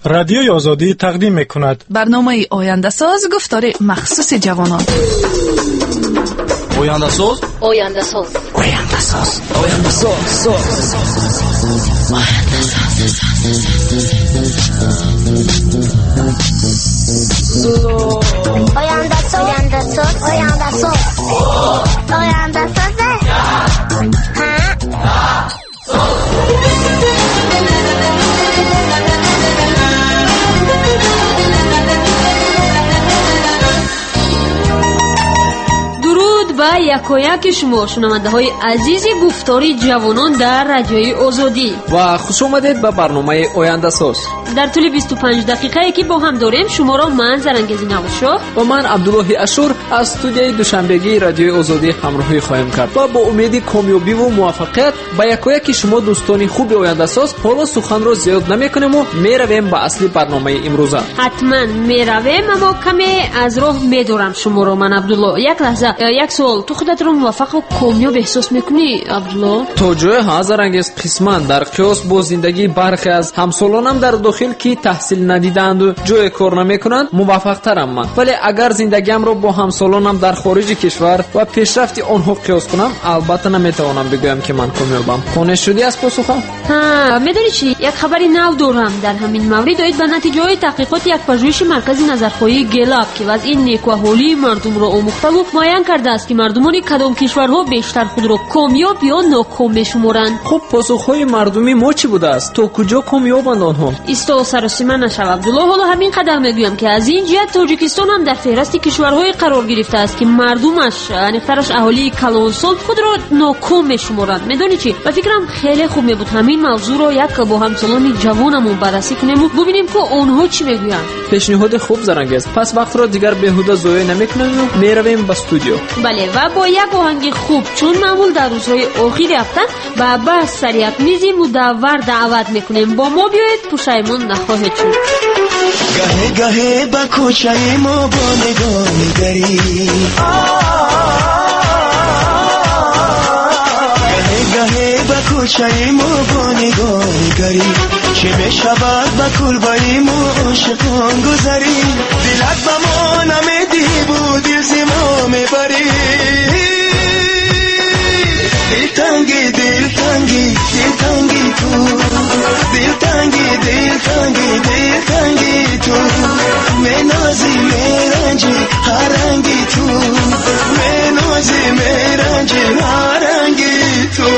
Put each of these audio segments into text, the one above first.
رادیوی آزادی تقدیم می‌کند. برنامه آینده ساز گفتار مخصوص جوانان. آینده ساز، آینده ساز، آینده ساز، آینده ساز، آینده ساز، آینده ساز، آینده ساز، آینده ساز. و یکایک شما شنونده های عزیز گفتاری جوانان در رادیوی آزادی و خوش آمدید به برنامه آینده ساز. در طول 25 دقیقه که با هم داریم شما را من زرنگزی نوشا و من عبدالله اشور از استودیوی دوشنبگی رادیوی آزادی همراهی خواهیم کرد و با امید کامیابی و موفقیت با یکایک شما دوستان خوب آینده ساز. حالا سخن را زیاد نمی‌کنیم و میرویم به اصلی برنامه امروزه. حتما میرویم، اما کمی از راه میدارم شما را. من عبدالله یک لحظه، یک سوال، تو خودت رو موفق و کامیاب احساس میکنی عبدالله؟ تا جای زرنگز قسماً در قیاس با زندگی برخی از همسالانم در داخل که تحصیل ندیدند و جای کار نمیکنند موفق ترم من، ولی اگر زندگیم رو با همسالانم در خارج کشور و پیشرفت آنها قیاس کنم البته نمیتوانم بگویم که من کامیابم. خانش شدی از پاسخم؟ میدونی چی، یک خبری نو دارم در همین مورد. آید به نتیجه های تحقیقات یک پژوهش مرکز نظرخواهی گلاب که وضع نیک و حالی مردم را آموخته و معین کرده است که مردمان کدام کشورها بیشتر خود را کامیاب یا ناکام میشمارند. خب پاسخهای مردمی ما چی بوده است؟ تا کجا کامیابند آنها؟ ایستا سر و سیمه نشو عبدالله. حالا همین قدر میگویم که از این جهت تاجیکستان هم در فهرست کشورهای قرار گرفته است که مردمش انیخترش اهالی کلانسال خود را ناکام میشمارند. میدونی چی، و فکرم خیلی خوب میبود همین موضوع را یک با همسالان جوانمون بررسی کنیم و ببینیم که آنها چی میگویند. پیشنهاد خوب زرنگز. پس وقت را دیگر بیهوده ضایع نمیکنیم و میرویم به استودیو. بله، و با یک آهنگ خوب چون معمول در روزهای آخر هفته و بس سر یک میز مدور دعوت میکنیم. با ما بیایید، پوشیمان نخواهید شد. گهه گهه با کوچه ما با نگاه میگری، گهه گهه با کوچه ما با نگاه میگری، چه میشود با کلبه ما عاشقان گذری، دلت با ما نمیدی بود دل ما میبری، دلتنگی دلتنگی دلتنگی تو، دلتنگی دلتنگی دلتنگی تو، منازی میرنجی هرنگی تو، منازی میرنجی هرنگی تو.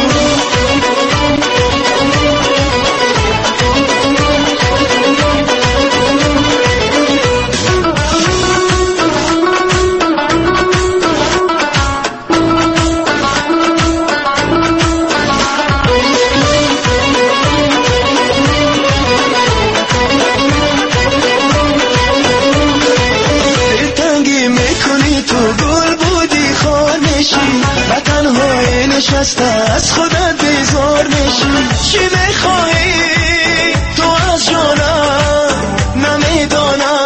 نشسته از خودت بیزار میشی، چی میخواهی تو از جانم نمیدانم،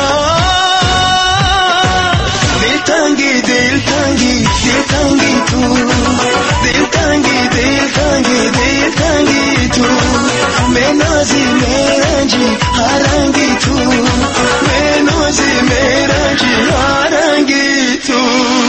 دلتنگی دلتنگی دلتنگی تو، دلتنگی دلتنگی دلتنگی تو، منازی میرنجی هرنگی تو، منازی میرنجی هرنگی تو.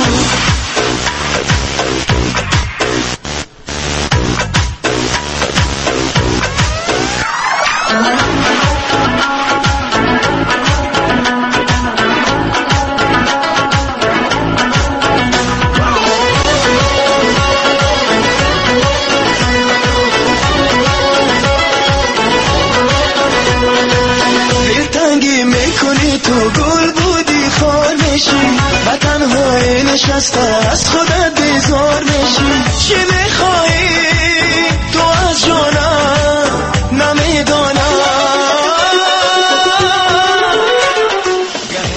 نشسته از خودت بیزار میشی، چی میخواهی تو از جانم نمیدانم.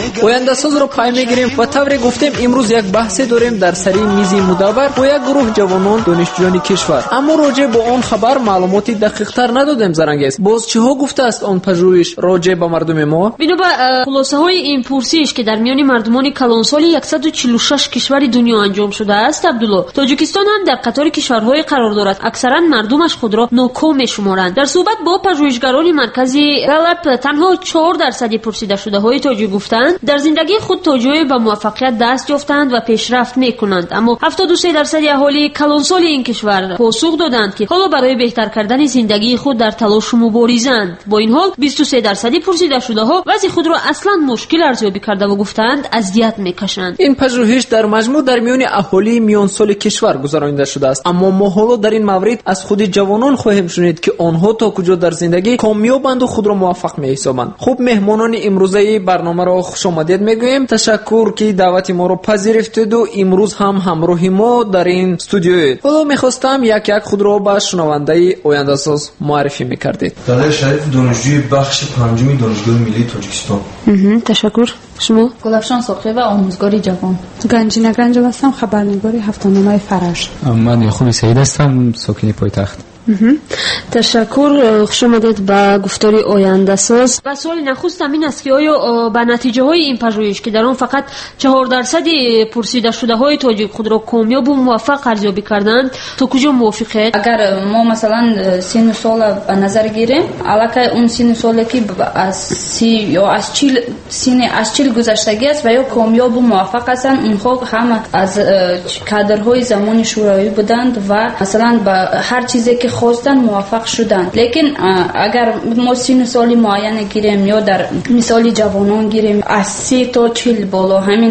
ояндасозро пай мегирем ва тавре гуфтем имрӯз як баҳсе дорем дар сари мизи мудаввар бо як гурӯҳ ҷавонон донишҷӯёни кишвар. аммо роҷеъ бо он хабар маълумоти дақиқтар надодем. Зарангез, боз чиҳо гуфтааст он пажӯҳиш роҷеъ ба мардуми мо? бино ба хулосаҳои ин пурсиш ки дар миёни мардумони калонсоли 146 кишвари дунё анҷом шудааст, Абдулло, тоҷикистон ҳам дар қатори кишварҳое қарор дорад. аксаран мардумаш худро ноком мешуморанд. дар суҳбат бо пажӯҳишгарони маркази Галап танҳо 4% пурсидашудаҳои тоҷик гуфтанд дар зиндагии худ тоҷиҳое ба муваффақият даст ёфтанд ва пешрафт мекунанд. аммо 73% аҳолии калонсоли ин кишвар посух доданд ки ҳоло барои беҳтар кардани зиндагии худ дар талошу муборизанд. бо ин ҳол 23% пурсидашудаҳо вазъи худро аслан мушкил арзёбӣ кардаву гуфтанд азият мекашанд. ин пажӯҳиш дар маҷмӯъ дар миёни аҳолии миёнсоли кишвар гузаронида шудааст. аммо мо ҳоло дар ин маврид аз худи ҷавонон хоҳем шунид ки онҳо то куҷо дар зиндагӣ комёбанду худро муваффақ меҳисобанд. хуб, меҳмонони имрӯзаи барномаро хушомадед мегӯем. ташаккур ки даъвати моро пазирифтеду имрӯз ҳам ҳамроҳи мо дар ин студиоед. ҳоло мехостам як худро ба шунавандаи ояндасоз муаррифӣ мекардед. далер шариф, донишҷӯи бахши панҷуми донишгоҳи миллии тоҷикистон. ташаккур. шумо? гулафшон соқиева, омӯзгори ҷавон. ганҷина ганҷева ҳастам, хабарнигори ҳафтаномаи Фараш. ман Яқуби Саид ҳастам, сокини пойтахт. ташаккур. хушомадед ба гуфтори ояндасоз. ва суоли нахуст ин аст ки оё ба натиҷаҳои ин пажӯҳиш ки дар он фақат 4% пурсидашудаҳои тоҷик худро комёбу муваффақ арзёбӣ карданд, то куҷо мувофиқед? агар мо масалан сину сола ба назар гирем, аллакай он сину соле ки аз 30 ё аз 40 гузаштагӣ аст ва ё комёбу муваффақ ҳастанд, онҳо ҳама аз кадрҳои замони шӯравӣ буданд ва масалан ба ҳар чизе ки хостан муваффақ шуданд. лекин агар мо сину соли муайяне гирем ё дар мисоли ҷавонон гирем аз 30 то 40 боло, ҳамин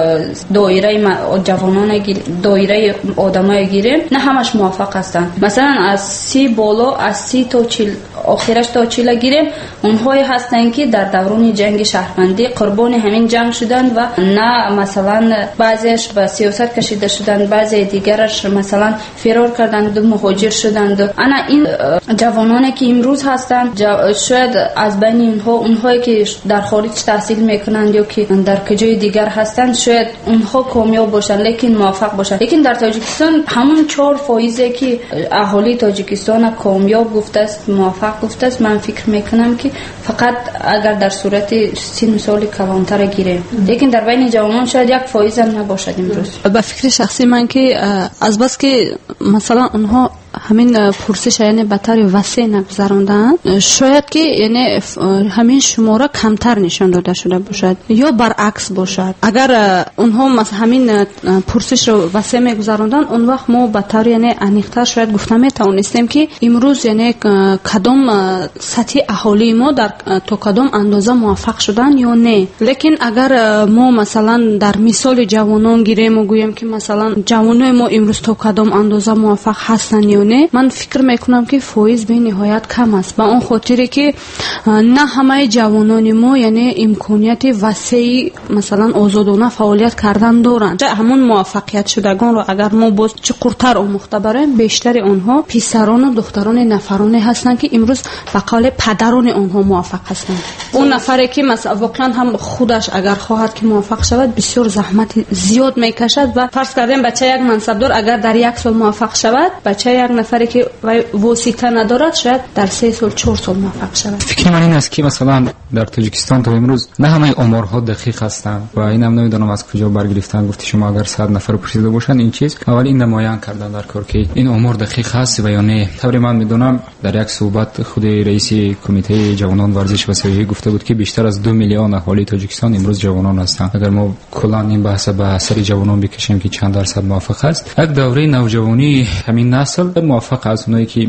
доираи ҷавононе доираи одамое гирем, на ҳамаш муваффақ ҳастанд. масалан аз 30 боло, аз 30 то 40 охираш то 40 гирем, онҳое ҳастанд ки дар даврони ҷанги шаҳрвандӣ қурбони ҳамин ҷанг шуданд ва на масалан баъзеаш ба сиёсат кашида шуданд, баъзеи дигараш масалан фирор карданду муҳоҷир шуданд. ана ин ҷавононе ки имрӯз ҳастанд, шояд аз байни онҳое ки дар хориҷ таҳсил мекунанд ё ки дар куҷои дигар ҳастанд, шояд онҳо комёб бошанд, лекин муваффақ бошанд. лекин дар тоҷикистон ҳамон 4% ки аҳолии тоҷикистон комёб гуфтааст, муваффақ гуфтааст, ман фикр мекунам ки фақат агар дар сурати сину соли калонтара гирем. лекин дар байни ҷавонон шояд 1% ам набошад имрӯз. ба фикри шахсӣ ман ки аз бас ки масалан онҳо ҳамин пурсиш яъне ба таври васеъ нагузаронданд, шояд ки яъне ҳамин шумора камтар нишон дода шуда бошад ё баръакс бошад. агар онҳо ҳамин пурсишро васеъ мегузаронданд, он вақт мо ба таври яъне аниқтар шояд гуфта метавонистем ки имрӯз яъне кадом сатҳи аҳолии мо дар то кадом андоза муваффақ шуданд ё не. лекин агар мо масалан дар мисоли ҷавонон гирему гӯем ки масалан ҷавонои мо имрӯз то кадом андоза муваффақ ҳастанд ё не, ман фикр мекунам ки фоиз бениҳоят кам аст. ба он хотире ки на ҳамаи ҷавонони мо яъне имконияти васеъи масалан озодона фаъолият кардан доранд. ҳамон муваффақиятшудагонро агар мо боз чуқуртар омӯхта бароем, бештари онҳо писарону духтарони нафароне ҳастанд ки имрӯз ба қавли падарони онҳо муваффақ ҳастанд. он нафаре ки воқеан ҳам худаш агар хоҳад ки муваффақ шавад, бисёр заҳмати зиёд мекашад ва фарз кардем бача як мансабдор агар дар 1 сол муваффақ шавад, бача як нафаре ки вай восита надорад, шояд дар 3 сол 4 сол муваффақ шавад. фикри ман ин аст ки масалан дар тоҷикистон то имрӯз на ҳамаи оморҳо дақиқ ҳастанд ва инам намедонам аз куҷо баргирифтан. гуфти шумо агар 100 нафар пурсида бошанд ин чиз, аввал ин намоян кардан дар кор ки ин омор дақиқ ҳаст ва ё не. тавре ман медонам дар як суҳбат худи раиси кумитаи ҷавонон варзиш ва саёҳӣ гуфта буд ки бештар аз 2 миллион аҳолии тоҷикистон имрӯз ҷавонон ҳастанд. агар мо куллан ин баҳса ба сари ҷавонон бикашем ки чанд дарсад муваффақ аст, як давраи навҷавонии ҳамин насль муваффақ аст. онҳое ки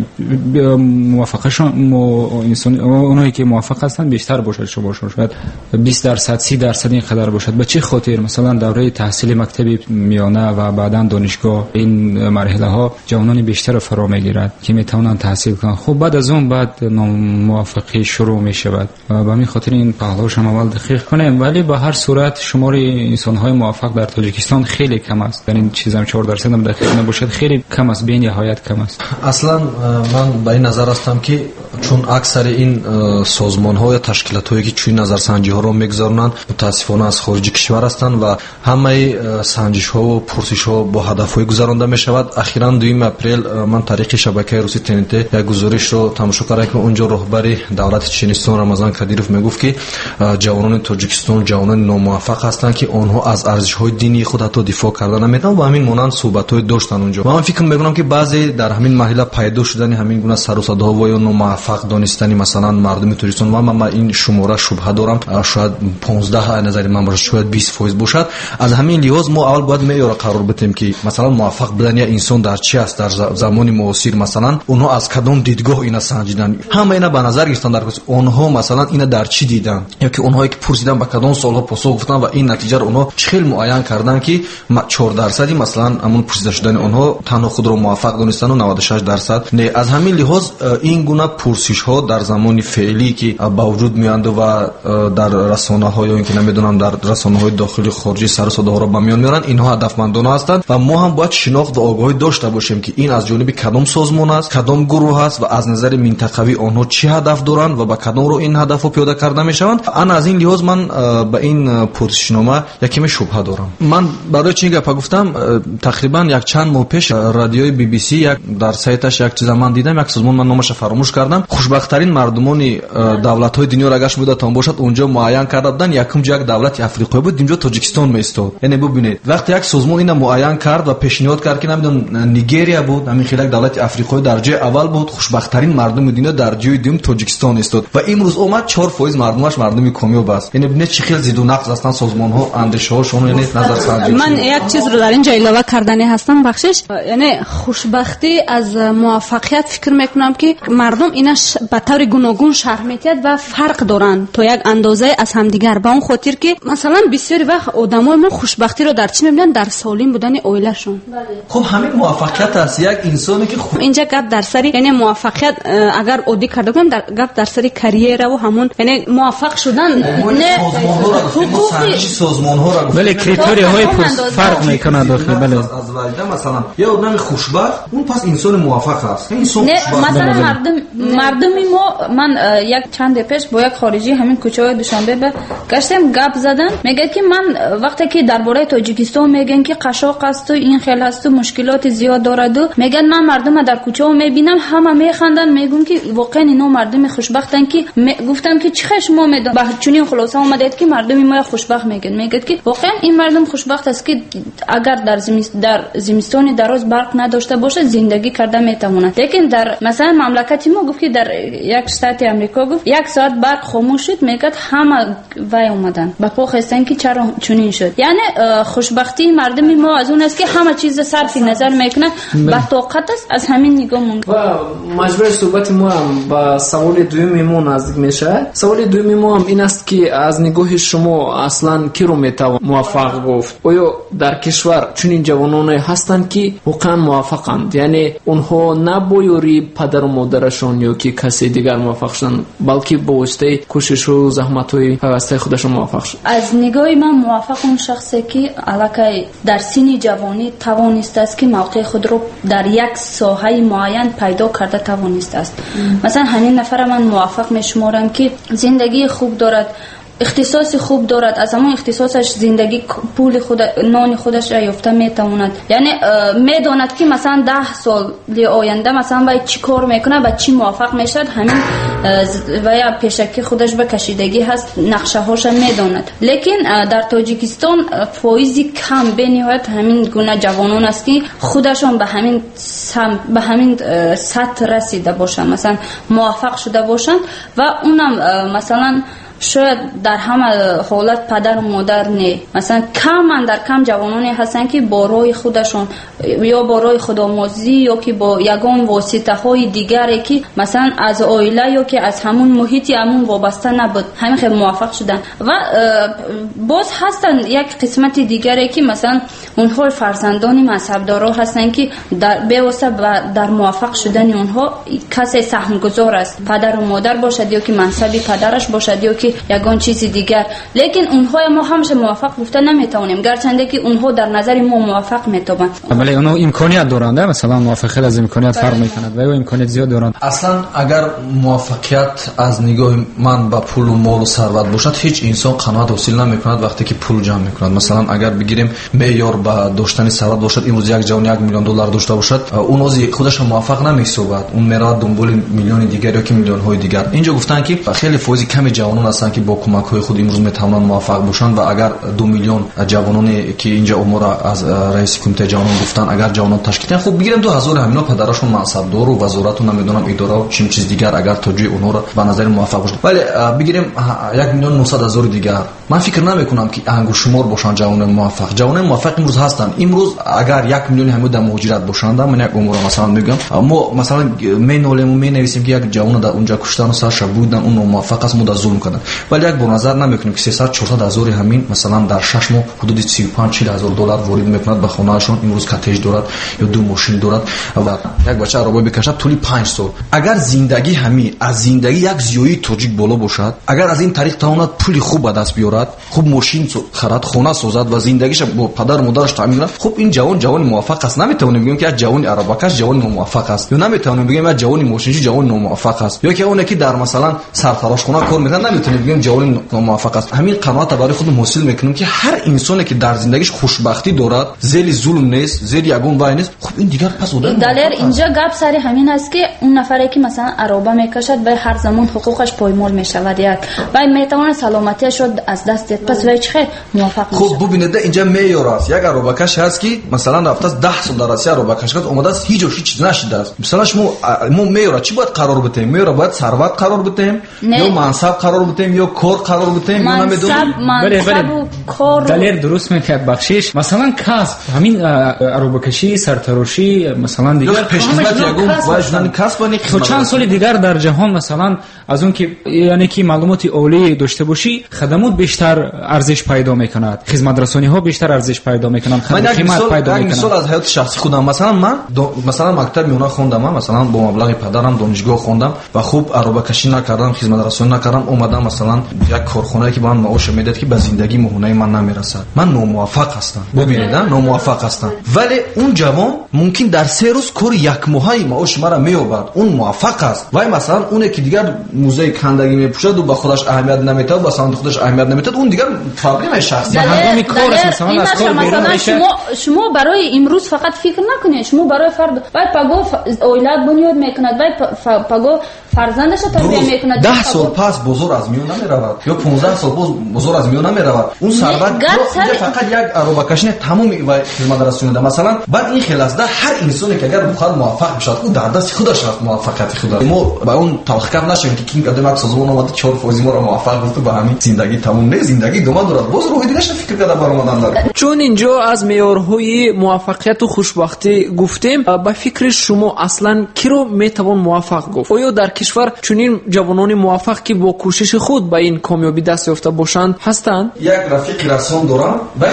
муваффақашон онҳое ки муваффақ ҳастанд бештар бошад, шумошон шояд 20%, 30% ин қадар бошад. ба чӣ хотир? масалан давраи таҳсили мактаби миёна ва баъдан донишгоҳ, ин марҳилаҳо ҷавонони бештарро фаро мегирад ки метавонанд таҳсил кунанд. хуб, баъд аз он баъд номуваффақӣ шурӯъ мешавад. ба ҳамин хотир ин паҳлӯшам аввал дақиқ кунем, вале ба ҳар сурат шумори инсонҳои муваффақ дар тоҷикистон хеле кам аст. дар ин чизам 4% ам дақиқ набошад, хеле кам аст, бениҳоят кам аст. аслан ман ба ин назар ҳастам ки چون اکثر این سازمان‌ها یا تشکیلات‌هایی که چون نظرسنجی‌ها را می‌گذارند متأسفانه از خارج کشور هستند و همه سنجش‌ها و پرسش‌ها با هدف‌های گذرانده می‌شود. اخیراً 2 اپریل من طریق شبکه روسی TNT یک گزارش رو تماشا کردم که اونجا رهبر دولت چچنستان رمضان کدیرов میگفت که جوانان تاجیکستان جوانان ناموفق هستند که آنها از ارزش‌های دینی خود حتی دفاع کردن نمی‌تونند و همین مانند صحبت‌های داشتن اونجا. و من فکر می‌کنم که بعضی در همین مرحله پیدا شدن همین گونه سر و صداها و یا ناموفق دانستنی مثلا مردم تاجیکستان و من این شماره شبهه دارم شاید 15 از نظر من باشه شاید 20% باشد. از همین لحاظ ما اول باید معیار قرار بدیم که مثلا موفق بودن یا انسان در چی است در زمان معاصر مثلا اونها از کدام دیدگاه اینا سنجیدن همه اینا به نظر گرفتن در اونها مثلا اینا در چی دیدن یا که اونهایی که پرسیدن به کدام سوالها پاسخ گفتن و این نتیجه رو اونها چخیل معین کردن که 4% مثلا همون پرسیده شدن اونها تنها خود رو موفق دونستن و 96% نه. از همین لحاظ این گونه پرسش ها در زمان فعلی که با وجود میاند و در رسانه ها یا اینکه نمیدونم در رسانه های داخلی خارجی سر و صدا ها را به میان میارن اینها هدفمندانه هستند و ما هم باید شناخت و آگاهی داشته باشیم که این از جانب کدام سازمان است کدام گروه است و از نظر منطقوی آنها چه هدف دارند و با کدام رو این هدف رو پیاده کرده میشوند. انا از این لحاظ من به این پرسشنامه یکمی شبهه دارم. من برای چی گپ گفتم تقریبا یک چند ماه پیش رادیوی BBC یک در سایتش یک چیز من دیدم یک سازمان من نامش فراموش کردم خوشبخت‌ترین مردمان دولت‌های دنیا را گشت بودن باشد اونجا معین کرده بودن یکم یک دولت افریقایی بود اینجا تاجیکستان میستاد. یعنی ببینید وقتی یک سازمان اینا معین کرد و پیشنهاد کرد که نمیدونم نیگریا بود همین خیلی دولت افریقایی در جای اول بود خوشبخت‌ترین مردم دنیا در جای دوم تاجیکستان استاد و امروز اومد 4% مردمش مردمی کامیاب است. یعنی ببینید چه خیلی زید و نقص هستن سازمان‌ها اندیشه‌هاشون یعنی نظرسنجی. من یک چیز رو در اینجا اضافه کردنی هستم بخشش یعنی خوشبختی از موفقیت فکر میکنم که مردم اینا به طور گوناگون شرح میدید و فرق دارن تا یک اندازه از همدیگر به اون خاطر که مثلا بسیاری وقت آدمای ما خوشبختی رو در چی میبینن در سالم بودن عائله‌شون. خب همین موفقیت است یک انسانی که اینجا گپ در سری یعنی موفقیت اگر عادی کرده کنم در گپ در سری کریر و همون یعنی موفق شدن نه حقوقی سازمان‌ها را ولی کریتریاهای فرق میکنه داخل بله از والده مثلا یا آدم خوشبخت اون پس انسان موفق است انسان نه مثلا مردمی ما من یک چند پیش با یک خارجی همین کوچه‌های دوشنبه به گشتم گپ زدن میگه که من وقتی که درباره تاجیکستان میگن که قشاق است و این خیلی است و مشکلات زیاد دارد و میگن من مردم در کوچه ها میبینم همه میخندن میگن که واقعا اینا مردم خوشبختن که گفتم که چه شما میدون به چونین خلاصه اومدید که مردم ما خوشبخت میگه که واقعا این مردم خوشبخت است که اگر در زمستان دراز برق نداشته باشه زندگی کرده میتونه لیکن در مثلا مملکت ما گفت که در یک شتات آمریکا گفت 1 ساعت برق خاموش شد میگه همه وای اومدن با پخ هستن که چرا چنین شد. یعنی خوشبختی مردم ما از اون است که همه چیز صرف نظر میکنه با طاقت است از همین نگاه مونږ و مجبور صحبت ما هم با سوال دوم ما نزدیک میشه. سوال دوم ما هم این است که از نگاه شما اصلا کی رو میتوان موفق گفت؟ آیا در کشور چنین جوانان هستند که واقعا موفقند یعنی اونها نه با یاری پدر و مادرشون یا که کسی دیگر موفق شدن بلکه با واسطه کوشش و زحمت‌های پیوسته خودشون موفق شد؟ از نگاه من موفق اون شخصی که الکی در سن جوانی توانسته است که موقع خود رو در یک ساحه معین پیدا کرده توانسته است. مثلا همین نفر من موفق میشمارم که زندگی خوب دارد اختصاص خوب دارد از همون اختصاصش زندگی پول خود نان خودش را یافته میتواند یعنی میداند که مثلا 10 سال آینده مثلا باید چی کار میکنه و چی موفق میشد همین و یا پیشکی خودش به کشیدگی هست نقشه هاش میداند. لیکن در تاجیکستان فایزی کم بنهایت همین گونه جوانان است که خودشون به همین سطح رسیده باشند مثلا موفق شده باشند و اونم مثلا شاید در همه حالت پدر و مادر نه مثلا کم جوانانی هستن که با رای خودشون یا با رای خودآموزی یا که با یگان واسطه های دیگری که مثلا از عائله یا که از همون محیطی همون وابسته نبود همین خیلی موفق شدن. و باز هستن یک قسمت دیگری که مثلا اونها فرزندان مذهبدارا هستند که در بیواسطه در موفق شدن اونها کسی سهمگذار است، پدر و مادر باشد یا که منصب پدرش باشد یا که یگان چیز دیگر. لیکن اونها ما همیشه موفق گفته نمیتونیم، گرچنده که اونها در نظر ما موفق میتونن. ولی اونها امکانیت دارند، مثلا موفقیت از امکانیت فرق میکند و امکانیت زیاد دارند. اصلا اگر موفقیت از نگاه من با پول و مال و ثروت باشد، هیچ انسان قناعت حاصل نمیکند وقتی که پول جمع میکند. مثلا اگر بگیریم معیار با داشتن ثروت باشد، امروز یک جوان 1 میلیون دلار داشته باشد، اون از خودش موفق نمیسازد، اون میره دنبال میلیون دیگر یا که میلیون های دیگر. اینجا گفتن که خیلی فوزی کمی جوانان هستند که با کمک های خود امروز میتوانند موفق باشند و اگر 2 میلیون جوانانی که اینجا امور از رئیس کمیته جوانان گفتن اگر جوانان تشکیل کنند، خب بگیریم 2000 همینا پدرشون منصبدار و وزارت و نمیدونم اداره و چیم چیز دیگر اگر توجه اونها را به نظر موفق باشد. ولی بگیریم 1,900,000 دیگر، من فکر نمیکنم که انگور شمار باشند جوانان موفق. جوانان موفق امروز هستند. امروز اگر 1 میلیون همه در مهاجرت باشند، من یک امور مثلا میگم، ما مثلا مینولیم و مینویسیم که یک جوان در اونجا کشتن و سرش بودن، اون موفق است، مود ظلم کردن. ولی یک بر نظر نمیکنیم که 300-400,000 همین مثلا در 6 ماه حدود 35-40,000 دلار وارد میکند به خانه‌شون. امروز کاتج دارد یا 2 ماشین دارد و یک بچه عربی بکشد طولی 5 سال. اگر زندگی همین از زندگی یک زیوی توجیک بالا باشد، اگر از این طریق تواند پول خوب به دست بیارد، خوب ماشین خرید، خانه سازد و زندگیش با پدر مادرش تامین کند، خب این جوان موفق است. نمیتونیم بگیم که یک جوان عربکش جوان موفق است، یا نمیتونیم بگیم یک جوان ماشینچی جوان موفق است، یا که اون که در مثلا سرفراش خانه کار میکنه نمیتونیم بگیم جوان موفق است. همین قناعت برای خود حاصل میکنیم که هر انسانی که در زندگیش خوشبختی دارد، زیر ظلم نیست، زیر یگون وای نیست، خب این دیگر پس اون دلیر اینجا گپ سر همین است که اون نفری که مثلا عربه میکشد به هر زمان حقوقش پایمال میشود، یک و میتونه سلامتیش رو از دست دهد، پس وای چه موفق میشه. خب ببینید اینجا معیار است. یک عربه کش هست که مثلا رفته 10 سال در روسیه عربه کش کرد، اومده است هیچ چیز نشده است. مثلا ما معیار چی باید قرار بدیم؟ معیار باید ثروت قرار بدیم یا منصب قرار بدیم یا کار قرار بدیم یا نمیدونم. بله دلیر درست میگه بخشش. مثلا کسب همین عربه کشی، سرتراشی مثلا دیگر پیشخدمت یگون واجدان کسب نیست. تو چند سال دیگر در جهان مثلا از اون که یعنی که معلومات عالی داشته باشی، خدمات بیشتر ارزش پیدا میکند، خدمت رسانی ها بیشتر ارزش پیدا میکنند، قیمت پیدا میکنند. مثال از حیات شخصی خودم، مثلا من مثلا مکتب میونه خوندم، مثلا با مبلغ پدرم دانشگاه خوندم و خوب عربه کشی نکردم، خدمت رسانی نکردم، اومدم مثلا یک کارخانه که من معاش میداد که به زندگی مهونه من نمیرسد، من ناموفق هستم. ببینید ناموفق هستم. ولی اون جوان ممکن در 3 روز کار یک ماهی معاش مرا میآورد، اون موفق است. و مثلا اون که دیگر موزه کندگی میپوشد و به خودش اهمیت نمیده و به سند خودش اهمیت نمیده، اون دیگر پرابلم شخصی هنگامی کار است. مثلا از کار بیرون میشه. شما برای امروز فقط فکر نکنید، شما برای فرد باید پگو اولاد بنیاد میکند، باید پگو فرزندش تربیت میکند. 10 سال پس بزرگ از میون نمیرود یا 15 سال بزرگ از میون نمیرود. اون ثروت فقط یک عربه کشی تمام و خدمت رسانی ده. مثلا بعد این خلاصه هر انسانی که اگر بخواد موفق بشه، او در دست خودش است موفقیت خود. ما با اون توقع نشیم که کینگ قدم سازمان اومد 4 فوزی ما رو موفق گفت به همین زندگی تمام نه، زندگی دوام دارد. باز روی دیگه فکر کرده برآمدن داره. چون اینجا از معیارهای موفقیت و خوشبختی گفتیم، با فکر شما اصلا کی رو میتوان موفق گفت؟ آیا در کشور چنین جوانان موفق که با کوشش خود به این کامیابی دست یافته باشند هستند؟ یک رفیق رسام دارم، ولی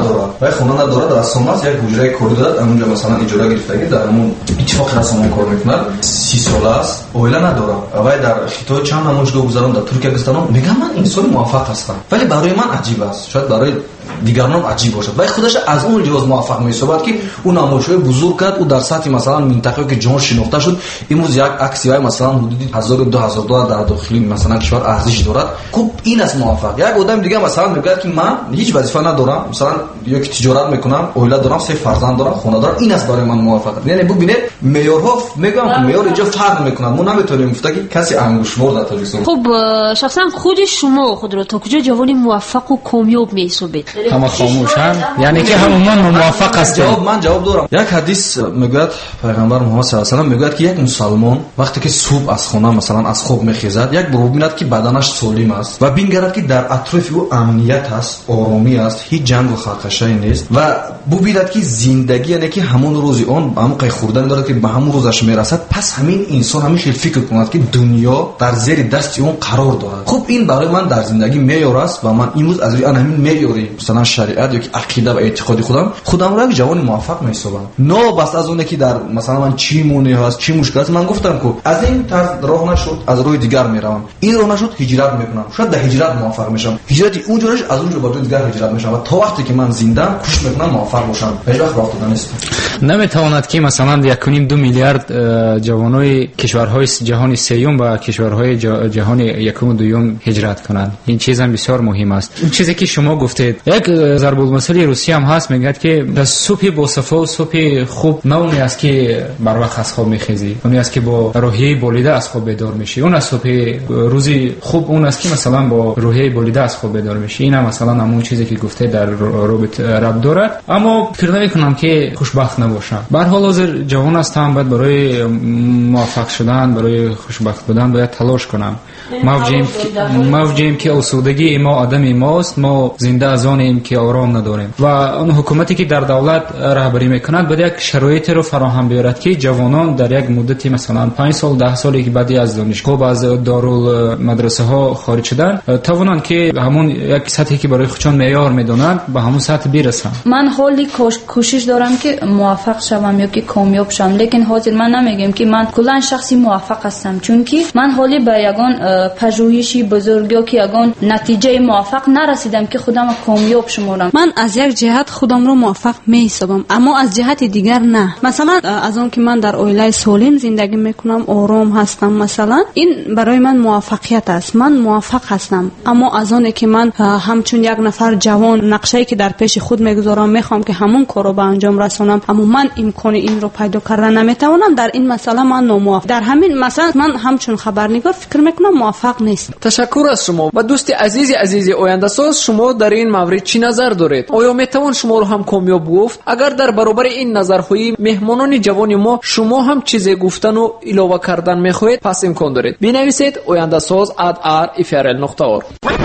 خونه ندارد، رسام است، یک حجره کاری دارد، اونجا مثلا اجاره گرفتگی در اون اتفاق رسام کار میکنه، 30 ساله است، اویلا ندارم. و در خطای چند نمایشگاه گذارم در ترکیه گذاشتم، میگم من انسان موفق هستم، ولی برای من عجیب است، شاید برای دیگران عجیب باشد. ولی خودش از اون لحاظ موفق میشود که اون نمایشگاه بزرگ کرد، او در سطح مثلا منطقه‌ای که جهان شناخته شد، امروز یک عکسیای مثلا حدود 1000-2000 دلار در داخلی مثلا کشور ارزش دارد. خب این است موفق. یک آدم دیگه مثلا میگه که من هیچ وظیفه ندارم، مثلا یا که تجارت میکنم، اولاد دارم، 3 فرزند دارم، خانه دارم، این است برای من موفق. یعنی ببینید معیارها میگم که معیار اینجا فرق میکنه. ما نمیتونیم گفت که کسی انگشت‌شمار در تاجیکستان. خب شخصا خود شما خود رو تا کجا جوانی موفق و کامیاب میسوبید؟ همه خاموشن، یعنی که همون موفق هستیم. من جواب دارم. یک حدیث میگوید پیغمبر محمد صلی الله علیه و آله میگوید که یک مسلمان وقتی که صبح از خانه مثلا از خواب میخیزد، یک برو ببیند که بدنش سالم است و ببیند که در اطراف او امنیت است، آرامی است، هیچ جنگ و خرخشه‌ای نیست و ببیند که زندگی یعنی که همون روزی اون به همون قی خوردن دارد که به همون روزش میرسد، پس همین انسان همیشه فکر کند که دنیا در زیر دست اون قرار دارد. خب این برای من در زندگی معیار است و من امروز از همین معیاری مثلا مثلا شریعت یا عقیده و اعتقاد خودم را یک جوان موفق می‌حسابم. نه بس از اونه که در مثلا من چی مونی هست چی مشکل است، من گفتم که از این طرز راه نشد از روی دیگر میروم، این راه نشد هجرت میکنم، شاید در هجرت موفق میشم، هجرت اونجورش از اونجا با دیگر هجرت میشم و تا وقتی که من زنده کوشش میکنم موفق باشم. هیچ وقت راه دادن نیست. نمیتواند که مثلا 1.2 میلیارد جوانای کشورهای جهان سوم و کشورهای جهان یکم و دوم هجرت کنند. این چیز هم بسیار مهم است. این چیزی که شما گفتید یک ضرب المثل روسی هم هست، میگه که صبح با صفا و صبح خوب نه اونی است که بر وقت از خواب میخیزی، اونی است که با روحیه بریده از خواب بیدار میشی. اون از صبح روزی خوب اون است که مثلا با روحیه بریده از خواب بیدار میشی. این هم مثلا همون چیزی که گفته در رابط دارد. اما فکر نمیکنم که خوشبخت نباشم. به هر حال حاضر جوان هستم، باید برای موفق شدن، برای خوشبخت بودن باید تلاش کنم. موجیم که آسودگی ما آدم ماست، ما زنده از آنیم که آرام نداریم و اون حکومتی که در دولت رهبری میکند باید یک شرایطی رو فراهم بیارد که جوانان در یک مدتی مثلا 5 سال 10 سالی که بعدی از دانشگاه و از دارالمدرسه ها خارج شدن توانند که همون یک سطحی که برای خودشان معیار میدونند به همون سطح برسند. من حالی کوشش دارم که موفق شوم یا که کامیاب شوم، لیکن حاضر من نمیگم که من کلا شخصی موفق هستم، چون که من حالی به یگان پژوهشی بزرگ یا که یگان نتیجه موفق نرسیدم که خودم کامیاب شمارم. من از یک جهت خودم رو موفق میحسابم، اما از جهت دیگر نه. مثلا از اون که من در عائله سالم زندگی میکنم، آرام هستم، مثلا این برای من موفقیت است. من موفق هستم. اما از اون که من همچون یک نفر جوان نقشه‌ای که در پیش خود میگذارم میخوام که همون کارو به انجام رسونم، اما من امکان این رو پیدا کردن نمیتوانم، در این مسئله من ناموفق. در همین مثلا من همچون خبرنگار فکر میکنم موفق نیست. تشکر از شما. و دوست عزیز آینده ساز، شما در این مورد چی نظر دارید؟ آیا میتوان شما رو هم کامیاب گفت؟ اگر در برابر این نظرخواهی مهمانان جوان ما شما هم چیزی گفتن و علاوه کردن میخواهید، پس امکان دارید بنویسید oyandasaz@rfrl.org.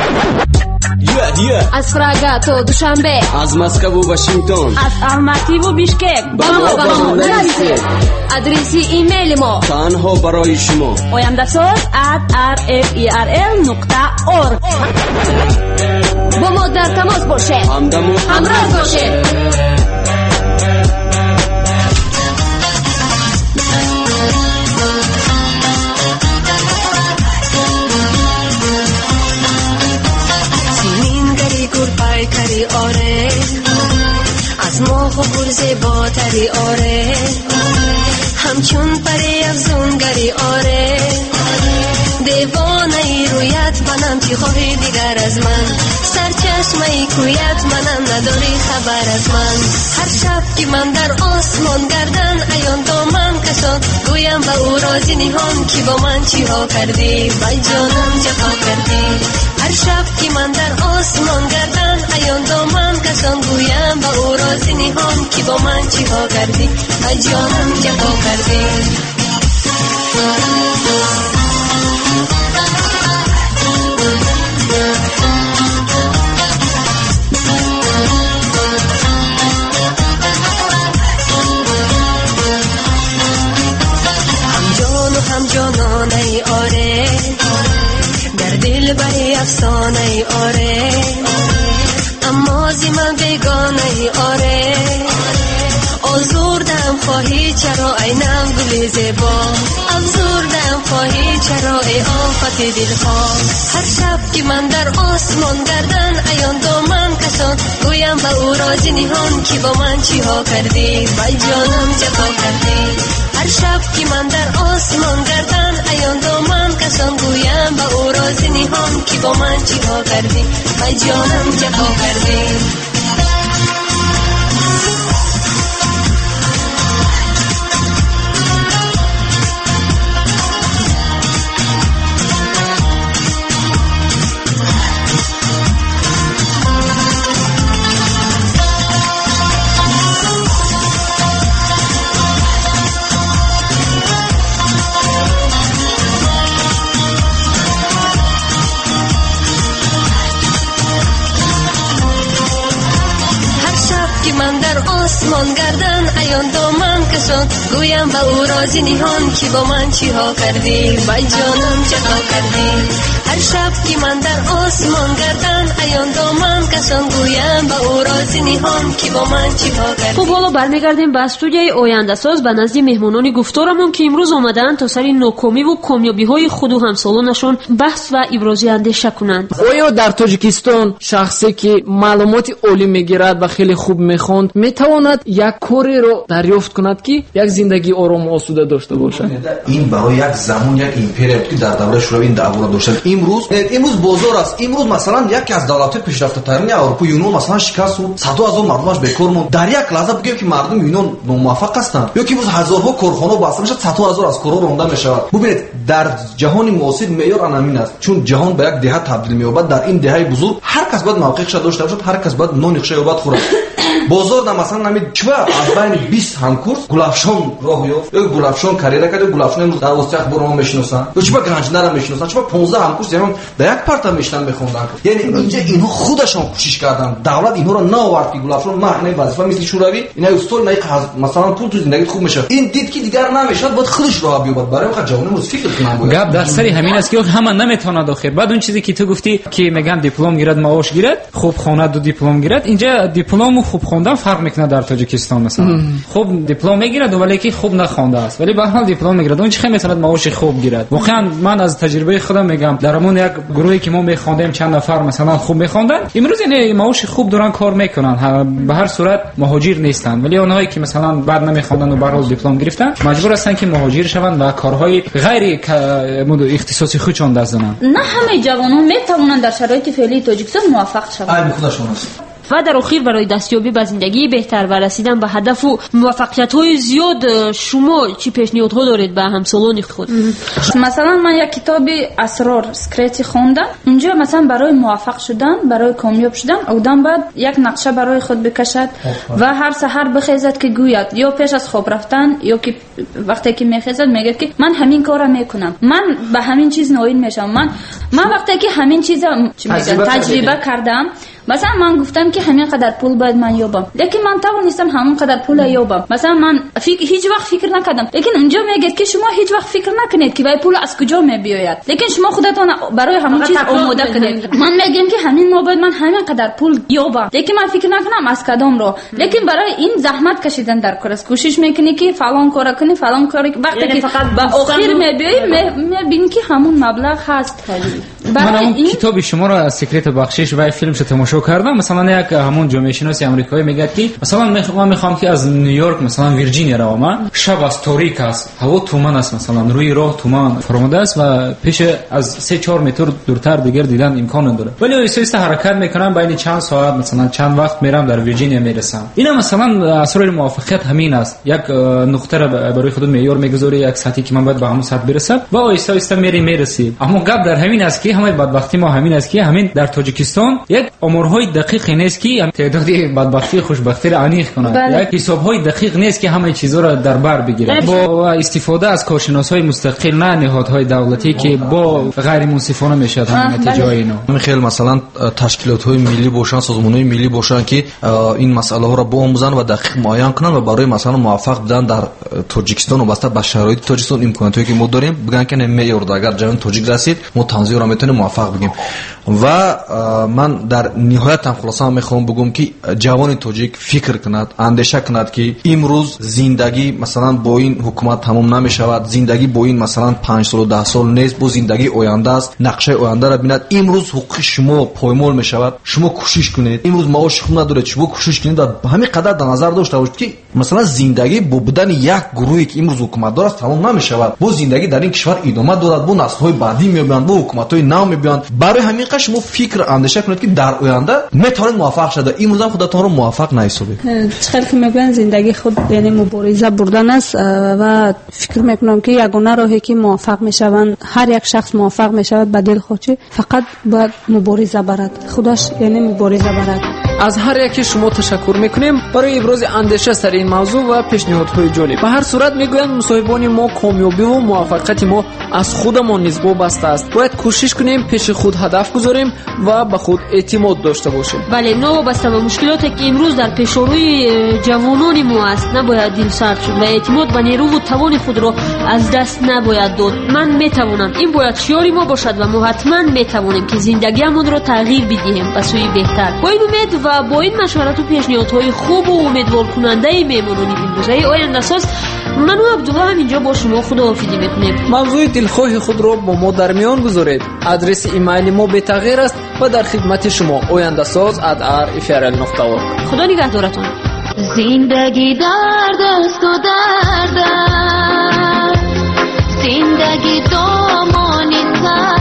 از پراگا تا دوشنبه، از مسکو و واشنگتن، از الماتی و بیشکک با ما نویسید. آدرس ایمیل ما تنها برای شما oyandasaz@rfrl.org. با ما در تماس باشید، همراه باشید. کری آره از ماه و گل زیباتری آره همچون پری افزونگری آره دیوانه رویت منم چی خواهی دیگر از من سرچشمه کویت منم نداری خبر از من هر شب که من در آسمان گردن ایان دامن کشان گویم به او رازی نهان که با من چی ها کردی بای جانم جفا کردی هر شب که من در آسمان گردن ایان دامن کشان گویم به او رازی نهان که با من چی ها کردی بای جانم جفا کردی هم جانانه آره در دل بری افسانه آره اما زی من بگانه آره آزردم خواهی چرا اینم گل زیبا افزردم خواهی چرا ای آفت دلخواه هر شب که من در آسمان گردن ایان دامن کشان گویم به او رازی نهان که با من چی ها کردی بای جانم جفا کردی هر شب که من در آسمان گردن ایان دامن کشان گویم به او رازی نهان که با من چی ها کردی بای جانم جفا کردی من در آسمان گردن ایان دامن کشان گویم به او رازی نهان که با من چی ها کردی بای جانم جفا کردی هر شب که من در آسمان گردن ایان دامن کسان گویم با او راز نهان که با من چیکار کرد. خب حالا برمیگردیم به استودیوی آینده ساز به نزد مهمانان گفتارمون که امروز آمدن تا سر ناکامی و کامیابی‌های خود و همسالانشون بحث و ابراز اندیشه کنند. آیا در تاجیکستان شخصی که معلومات عالی میگیرد و خیلی خوب میخواند میتواند یک کاری رو دریافت کند که یک زندگی آرام و آسوده داشته باشد؟ این برای یک زمان یک امپریا بود که در دوره شوروی این دعوا را داشتند. امروز بازار است. امروز مثلا یکی از دولت‌های پیشرفته‌ترین اروپا یونان مثلا شکست و 100,000 مردمش بیکار موند. در یک لحظه بگیم که مردم یونان ناموفق هستند یا که امروز هزارها کارخانه بسته میشه، 100,000 از کارها رونده میشود. ببینید در جهان معاصر معیار همین است، چون جهان به یک دهه تبدیل می‌یابد. در این دهه بزرگ هر کس باید موقعش داشته باشد، هر کس باید نانش یابد خورد. بازار در مثلا نمید چه از بین 20 همکورس گلافشان راه یافت یا گلافشان کاریره کرد، گلافشان امروز در استخ برام میشناسن یا چه گنجنر هم میشناسن، چه 15 همکورس یعنی در یک پارتا میشنن میخوندن. یعنی اینجا اینها خودشون کوشش کردن، دولت اینها رو نآورد که گلافشان نه وظیفه مثل شوروی اینا استول نه مثلا پول تو زندگی خوب میشه. این دید که دیگر نمیشد، باید خودش راه بیابد. برای واقع جوان امروز فکر کنم باید گپ در سری همین است که همه نمیتونه داخل. بعد اون چیزی که تو گفتی که میگن دیپلم گیرد معاش گیرد، خوب خواند و دیپلم گیرد، اینجا دیپلم و خوب خواندن فرق میکنه. در تاجیکستان مثلا خوب دیپلم میگیرد ولی که خوب نخوانده است، ولی به هر حال دیپلم میگیرد. اون چه میتونه معاش خوب گیرد. واقعا من از تجربه خودم میگم درمون یک گروهی که ما میخوندیم چند نفر مثلا خوب میخوندن، امروز یعنی معاش خوب دارن کار میکنن، به هر صورت مهاجر نیستن. ولی اونهایی که مثلا بعد نمیخوندن و به هر حال دیپلم گرفتن مجبور هستن که مهاجر شوند و کارهای غیر اختصاصی خودشون دست بزنن. نه همه جوانان میتونن در شرایط فعلی تاجیکستان موفق شوند. و در آخر برای دستیابی به زندگی بهتر و رسیدن به هدف و موفقیت‌های زیاد شما چی پیشنهادها دارید به همسالان خود؟ مثلا من یک کتاب اسرار سکرتی خوندم. اونجا مثلا برای موفق شدن، برای کامیاب شدن آدم باید یک نقشه برای خود بکشد و هر سحر بخیزد که گوید یا پیش از خواب رفتن یا که وقتی که میخیزد میگه که من همین کارا میکنم، من به همین چیز نائل میشم. من وقتی که همین چیزا تجربه کردم، مثلا من گفتم که همین قدر پول باید من یابم، لیکن من توانستم همون قدر پول یابم. مثلا من هیچ وقت فکر نکردم، لیکن اونجا میگه که شما هیچ وقت فکر نکنید که پول از کجا میبیاید، لیکن شما خودتون برای همون چیز آماده کنید. من میگم که همین ما باید من همین قدر پول یابم، لیکن من فکر نکنم از کدام رو. لیکن برای این زحمت کشیدن در کار است، کوشش میکنی که فلان کار کنی فلان کار، وقتی که به آخر میبینی میبینی که همون مبلغ هست. من اون کتاب شما رو از سکرت بخشش و فیلمش تماشا کردم. مثلا یک همون جامعه شناسی آمریکایی میگه که مثلا من میخوام که از نیویورک مثلا ویرجینیا روم، شب از تاریک است، هوا تومان است، مثلا روی راه تومان فرموده است و پیش از 3-4 متر دورتر دیگر دیدن امکان نداره، ولی ایسته حرکت میکنم بین چند ساعت مثلا چند وقت میرم در ویرجینیا میرسم. اینا مثلا اسرار موفقیت همین است، یک نقطه را برای خود معیار میگذاری، یک سطحی که من باید به همون سطح برسم و ایسته ایسته میرسیم. اما گپ در همین است که همه بدبختی ما همین است که همین در تاجیکستان یک امورهای دقیق نیست که تعدادی بدبختی خوشبختی را انیخ کنند. یک حسابهای دقیق نیست که همه چیزا را در بر بگیرد. با استفاده از کارشناسای مستقل، نه نهادهای دولتی که با غیر منصفانه میشد همین نتیجه اینا. خیلی مثلا تشکیلات‌های ملی باشن، سازمان‌های ملی باشن که این مسئله ها را بیاموزن و دقیق معاین کنن و برای مثلا موفق بودن در تاجیکستان و واسطه با شرایط تاجیکستان امکاناتی که ما داریم بگن که معیار اگر جوان تاجیک رسید ما تنظیم را میتونیم موفق بگیم. و من در نهایت هم خلاصه میخوام بگم که جوان تاجیک فکر کند، اندیشه کند که امروز زندگی مثلا با این حکومت تمام نمیشود، زندگی با این مثلا 5 سال و 10 سال نیست، با زندگی آینده است. نقشه آینده را بیند. امروز حقوق شما پایمال میشود، شما کوشش کنید. امروز معاش خوب ندارید، شما کوشش کنید و همین قدر در نظر داشته باشید که مثلا زندگی با بودن یک گروهی که امروز حکومت دار است تمام نمیشود. با زندگی در این کشور ادامه دارد، با نسل‌های بعدی میآیند، با حکومت‌های نو میآیند. برای همین قش شما فکر اندیشه کنید که در آینده میتونید موفق شد. امروز هم خودتون رو موفق نایسابید. چقدر که میگن زندگی خود یعنی مبارزه بردن است و فکر میکنم که یگانه راهی که موفق میشوند، هر یک شخص موفق میشود به دل خودش، فقط باید مبارزه برد، خودش یعنی مبارزه برد. از هر یکی شما تشکر میکنیم برای ابراز اندیشه سر این موضوع و پیشنهادهای جالب. به هر صورت میگویند مصاحبان ما کامیابی و موفقیت ما از خودمان نیز وابسته است. باید کوشش کنیم پیش خود هدف گذاریم و به خود اعتماد داشته باشیم. بله، نوابسته به مشکلاتی که امروز در پیش روی جوانان ما است نباید دل سرد شد و اعتماد به نیرو و توان خود را از دست نباید داد. من میتوانم، این باید شعار ما باشد و ما حتما میتوانیم که زندگیمون را تغییر بدهیم به سوی بهتر. با این امید و با این مشورت و پیشنهادهای خوب و امیدوار کننده میمونیم امروزه آینده ساز، من و عبدالله هم اینجا با شما خداحافظی میکنیم. موضوع دلخواه خود را با ما در میان گذارید. آدرس ایمیل ما بی تغییر است و در خدمت شما آینده ساز @rfrl.org. خدا نگهدارتون. زندگی درد است و درد است، زندگی دامان تر